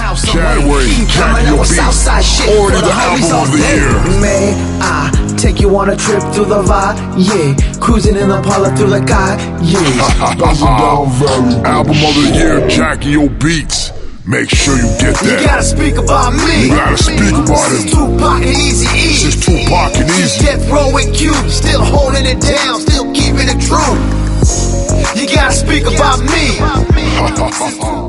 south Chadway, Jackie O Beats, already the album of the year. May I take you on a trip through the vibe? Yeah, cruising in the Impala through the sky. Yeah, album of the year, Jackie O Beats. Make sure you get that. You gotta speak about me. You gotta speak about This is him. Tupac and Eazy-E. This is Tupac and Eazy. Death Row and Q, still holding it down, still keeping it true. You gotta speak about me.